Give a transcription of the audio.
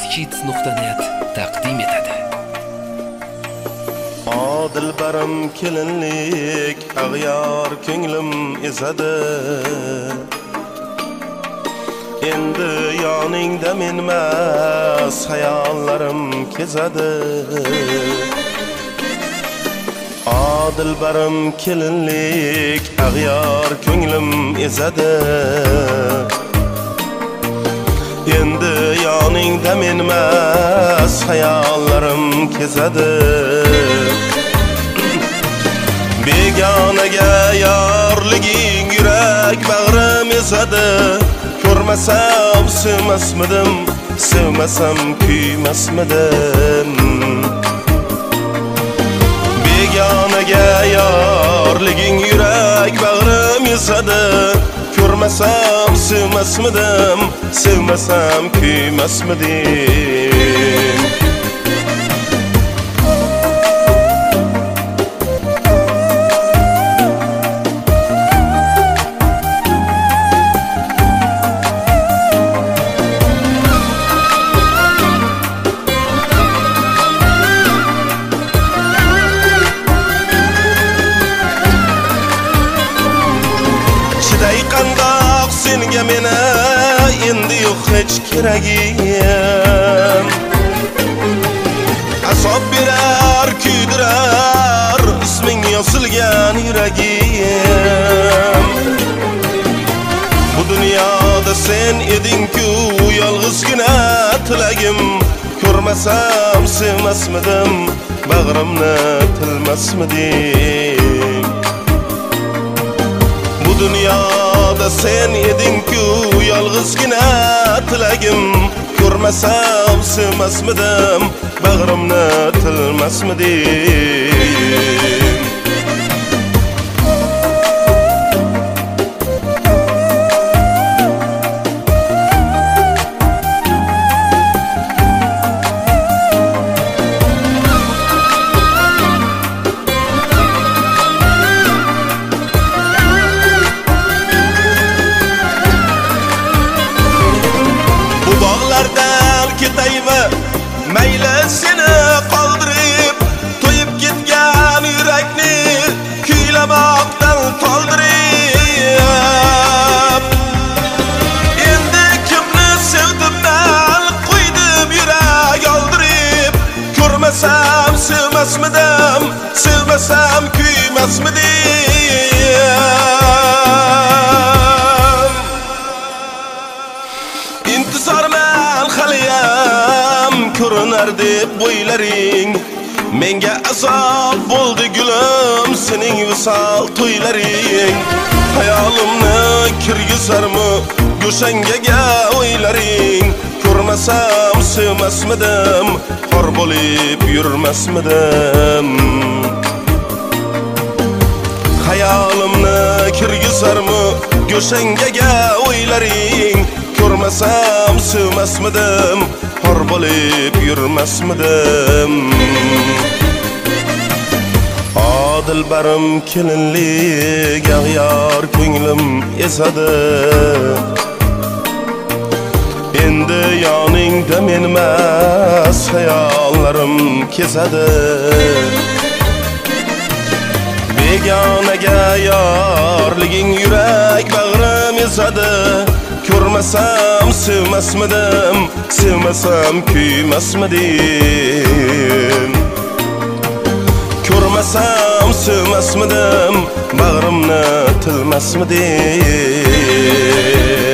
Kids.net taqdim etadi. Dilbarim kelinlik ag'yor ko'nglim ezadi. Endi yoningda menmas hayollarim kezadi. Dilbarim kelinlik ag'yor ko'nglim ezadi. Endi yoningda menmas hayollarim kezadi. Begonaga yorliging yurak bag'rim ezadi. Ko'rmasam sevmasmidim, sevmasam kuymasmidim. Begonaga yorliging yurak bag'rim ezadi. Ko'rmasam sevmasmidim, sevmasam kuymasmidim. Qandoq senga meni endi yo'q hech keragim. Asob berar, kuydirar isming yosilgan yuragim. Bu dunyoda sen eding-ku yolg'izgina tilagim. Ko'rmasam sevmasmidim, bag'rimni tilmasmidim. Bu dunyoda sen eding-ku yolg'izgina tilagim. Ko'rmasam sevmasmidim, bag'rimni tilmasmidim. Mayli seni qoldirib, to'yib ketgan yurakni kuylamoqdan toldirib. Endi kimni sevdim men, qo'ydim yurak oldirib. Ko'rmasam sevmasmidim, sevmasam kuymasmidim. İntizorman haliyam ko'rinar deb bo'ylaring. Menga azob bo'ldi gulim sening visol to'ylaring. Hayolimni kirgizarmi go'shangaga o'ylaring. Ko'rmasam sevmasmidim, xor bo'lib yurmasmidim. Hayolimni kirgizarmi go'shangaga o'ylaring. Ko'rmasam sevmasmidim, xor bo'lib yurmasmidim. Dilbarim kelinlik ag'yor ko'nglim ezadi. Endi yoningda menmas hayollarim kezadi. Begonaga yorliging yurak bag'rim ezadi. Ko'rmasam sevmasmidim, sevmasam kuymasmidim. Ko'rmasam sevmasmidim, bag'rimni tilmasmidim.